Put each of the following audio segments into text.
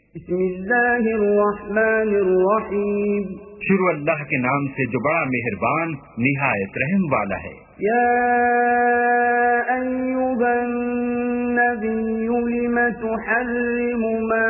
بسم اللہ الرحمن الرحیم، شروع اللہ کے نام سے جو بڑا مہربان نہایت رحم والا ہے۔ یا ایھا النبی لم تحرم ما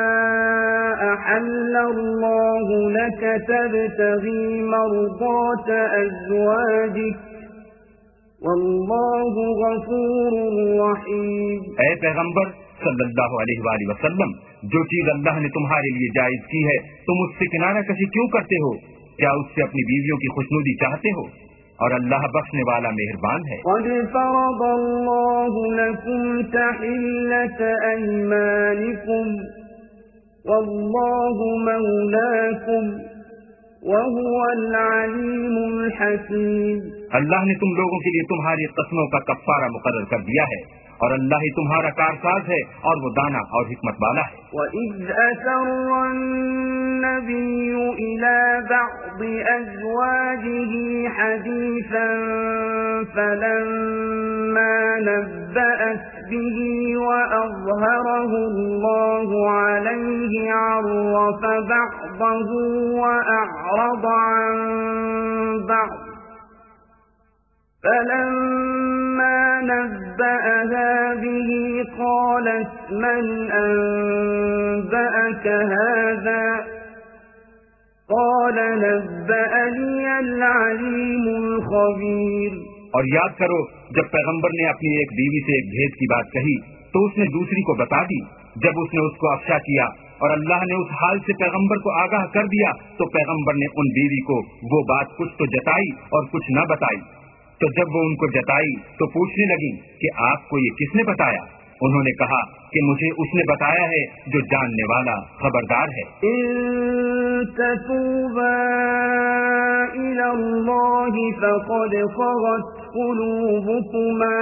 احل اللہ لک تبتغی مرضات ازواجک واللہ غفور رحیم۔ اے پیغمبر صلی اللہ علیہ وآلہ وسلم، جو چیز اللہ نے تمہارے لیے جائز کی ہے تم اس سے کنارہ کشی کیوں کرتے ہو؟ کیا اس سے اپنی بیویوں کی خوشنودی چاہتے ہو؟ اور اللہ بخشنے والا مہربان ہے۔ قد فرض اللہ لکم تحلۃ ایمانکم واللہ مولاکم وهو العلیم الحکیم۔ اللہ نے تم لوگوں کے لیے تمہاری قسموں کا کفارہ مقرر کر دیا ہے، اور اللہ ہی تمہارا کارساز ہے اور وہ دانا اور حکمت والا ہے۔ وَإِذْ أَسَرَّ النَّبِيُّ إِلَى بَعْضِ أَزْوَاجِهِ حَدِيثًا فَلَمَّا نَبَّأَتْ بِهِ وَأَظْهَرَهُ اللَّهُ عَلَيْهِ عَرَّفَ بَعْضَهُ وَأَعْرَضَ عَن بَعْضٍ فَلَمَّا نَبَّأَهَا بِهِ قَالَتْ مَنْ أَنبَأَكَ هَذَا قَالَ نَبَّأَنِيَ الْعَلِيمُ الْخَبِيرُ۔ اور یاد کرو جب پیغمبر نے اپنی ایک بیوی سے ایک بھید کی بات کہی تو اس نے دوسری کو بتا دی۔ جب اس نے اس کو افشا کیا اور اللہ نے اس حال سے پیغمبر کو آگاہ کر دیا تو پیغمبر نے ان بیوی کو وہ بات کچھ تو جتائی اور کچھ نہ بتائی۔ تو جب وہ ان کو جتائی تو پوچھنے لگی کہ آپ کو یہ کس نے بتایا؟ انہوں نے کہا کہ مجھے اس نے بتایا ہے جو جاننے والا خبردار ہے۔ ان تتوبا الى اللہ فقد صغت قلوبكما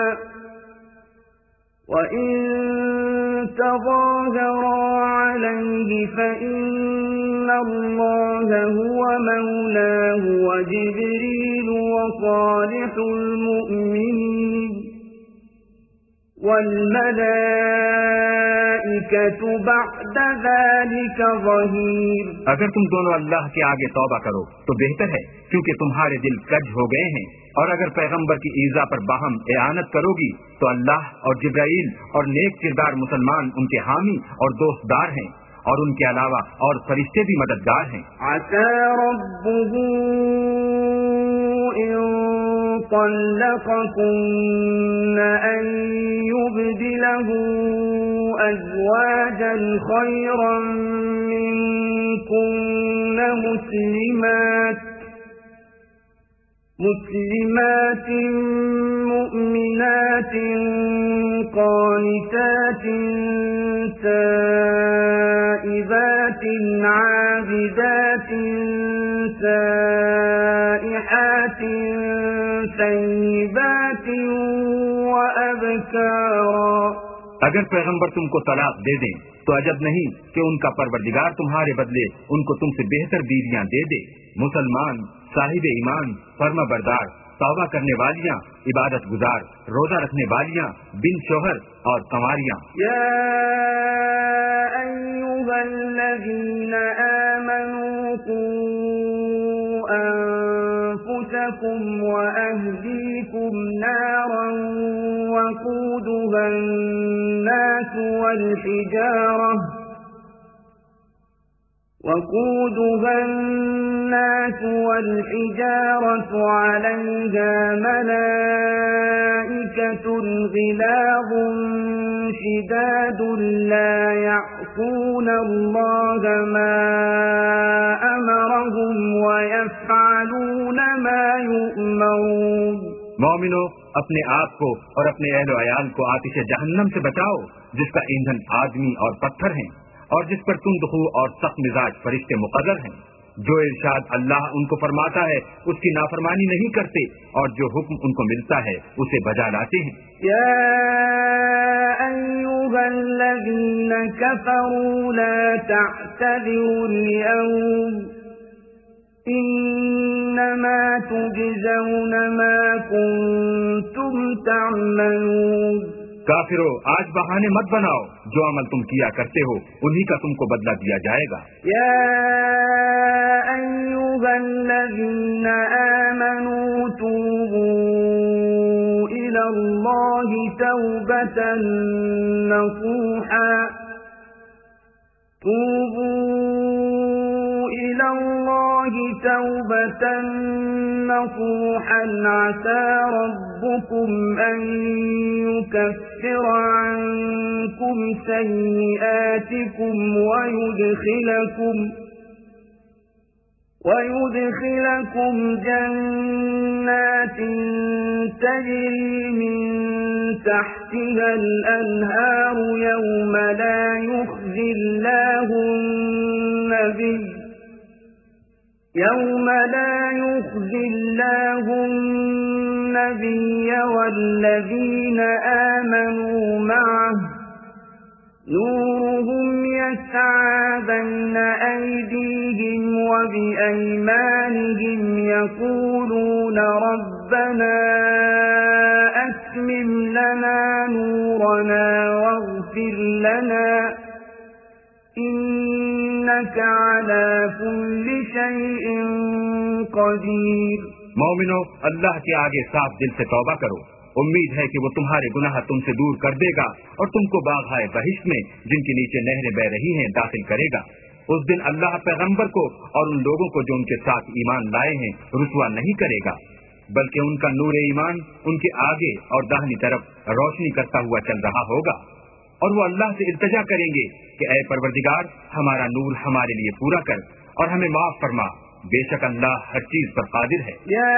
وَإِن تَظَاهَرَا عَلَيْهِ فَإِنَّ اللَّهَ هُوَ مَوْلَاهُ وَجِبْرِيلُ وَصَالِحُ الْمُؤْمِنِينَ وَالْمَلَائِكَةُ بَعْدَ ذَلِكَ ظَهِيرٌ۔ اگر تم دونوں اللہ کے آگے توبہ کرو تو بہتر ہے، کیونکہ تمہارے دل کج ہو گئے ہیں، اور اگر پیغمبر کی ایذا پر باہم اعانت کرو گی تو اللہ اور جبرائیل اور نیک کردار مسلمان ان کے حامی اور دوستدار ہیں، اور ان کے علاوہ اور فرشتے بھی مددگار ہیں۔ عسى ربه إن طلقكن أن يبدله أزواجا خيرا منكن مسلمات مؤمنات قانتات تائبات عابدات سائحات ثیبات وأبکارا۔ اگر پیغمبر تم کو طلاق دے دیں تو عجب نہیں کہ ان کا پروردگار تمہارے بدلے ان کو تم سے بہتر بیویاں دے دے، مسلمان، صاحب ایمان، فرما بردار، توبہ کرنے والیاں، عبادت گزار، روزہ رکھنے والیاں، بن شوہر اور کنواریاں۔ یا ایھا الذین آمنوا قوا انفسکم واہلیکم نارا وقودها الناس والحجارة عليها ملائكة غلاظ شداد لا يعصون الله ما أمرهم ويفعلون ما يؤمرون۔ مومنو، اپنے آپ کو اور اپنے اہل و عیال کو آتش جہنم سے بچاؤ جس کا ایندھن آدمی اور پتھر ہیں، اور جس پر تندخو اور سخت مزاج فرشتے مقرر ہیں۔ جو ارشاد اللہ ان کو فرماتا ہے اس کی نافرمانی نہیں کرتے، اور جو حکم ان کو ملتا ہے اسے بجا لاتے ہیں۔ یا ایھا الذین کفروا لا تعتذروا اليوم انما تجزون ما کنتم تعملون۔ کافرو، آج بہانے مت بناؤ، جو عمل تم کیا کرتے ہو انہی کا تم کو بدلہ دیا جائے گا۔ یا ایھا الذین آمنوا توبوا الی اللہ توبۃ نصوحا عسى ربكم أن يكفر عنكم سيئاتكم ويدخلكم جنات تجري من تحتها الأنهار يوم لا يخزي الله النبي والذين آمنوا معه نورهم يسعى بين أيديهم وبأيمانهم يقولون ربنا أتمم لنا نورنا واغفر لنا إنك على كل شيء قدیر۔ مومنو، اللہ کے آگے صاف دل سے توبہ کرو، امید ہے کہ وہ تمہارے گناہ تم سے دور کر دے گا اور تم کو باغائے بہشت میں جن کے نیچے نہریں بہ رہی ہیں داخل کرے گا۔ اس دن اللہ پیغمبر کو اور ان لوگوں کو جو ان کے ساتھ ایمان لائے ہیں رسوا نہیں کرے گا، بلکہ ان کا نور ایمان ان کے آگے اور داہنی طرف روشنی کرتا ہوا چل رہا ہوگا، اور وہ اللہ سے التجا کریں گے کہ اے پروردگار، ہمارا نور ہمارے لیے پورا کر اور ہمیں معاف فرما، بے شک اللہ ہر چیز پر قادر ہے۔ یا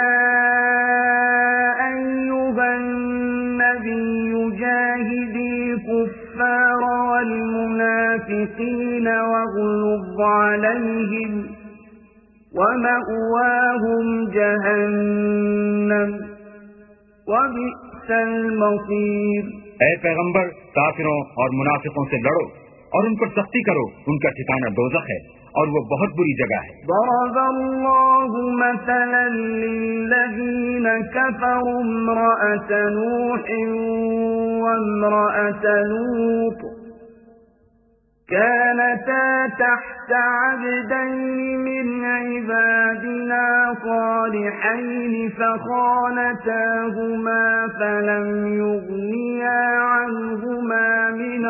ایھا النبی جاہد الکفار والمنافقین واغلظ علیہم ومأواہم جہنم وبئس المصیر۔ اے پیغمبر، کافروں اور منافقوں سے لڑو اور ان پر سختی کرو، ان کا ٹھکانہ دوزخ ہے اور وہ بہت بری جگہ ہے۔ ضرب اللہ مثلا للذین کفروا امرأة نوح وامرأة لوط كانتا تحت عبدين من عبادنا صالحين فخانتاهما فلم يغنيا عنهما من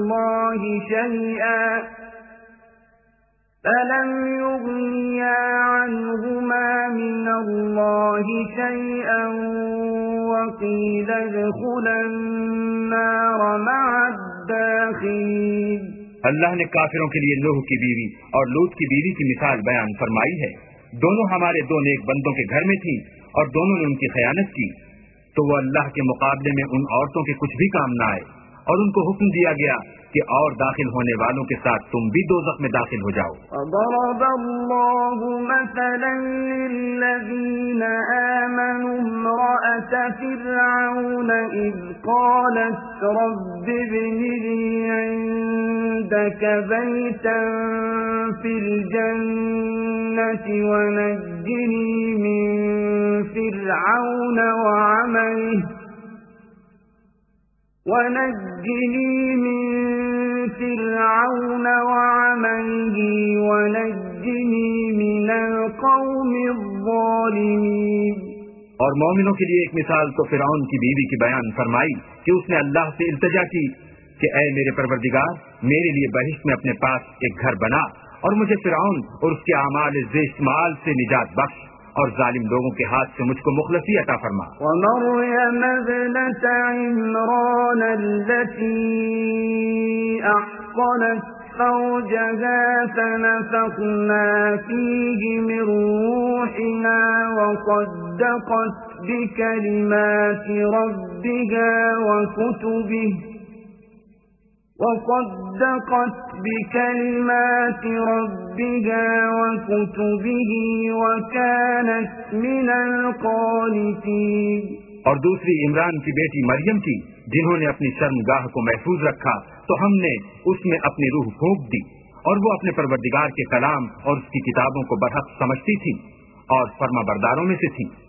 الله شيئا وقيل ادخلا النار مع الداخلين۔ اللہ نے کافروں کے لیے نوح کی بیوی اور لوط کی بیوی کی مثال بیان فرمائی ہے۔ دونوں ہمارے دو نیک بندوں کے گھر میں تھیں اور دونوں نے ان کی خیانت کی، تو وہ اللہ کے مقابلے میں ان عورتوں کے کچھ بھی کام نہ آئے، اور ان کو حکم دیا گیا کہ اور داخل ہونے والوں کے ساتھ تم بھی دوزخ میں داخل ہو جاؤ۔ وضرب اللہ مثلا للذین آمنوا امرأة فرعون اذ قالت رب ابن لي عندك بیتا فی الجنة ونجنی من فرعون وعمله ونجنی من القوم الظالمین۔ اور مومنوں کے لیے ایک مثال تو فرعون کی بیوی کی بیان فرمائی کہ اس نے اللہ سے التجا کی کہ اے میرے پروردگار، میرے لیے بہشت میں اپنے پاس ایک گھر بنا اور مجھے فرعون اور اس کے اعمال زشت مال سے نجات بخش اور ظالم لوگوں کے ہاتھ سے مجھ کو مخلصی عطا فرما۔ ومریم ابنت عمران التي احصنت فرجها فنفخنا فيه من روحنا وصدقت بكلمات ربها وكتبه وكانت من القانتين۔ اور دوسری عمران کی بیٹی مریم تھی جنہوں نے اپنی شرمگاہ کو محفوظ رکھا تو ہم نے اس میں اپنی روح پھونک دی، اور وہ اپنے پروردگار کے کلام اور اس کی کتابوں کو برحق سمجھتی تھی اور فرما برداروں میں سے تھی۔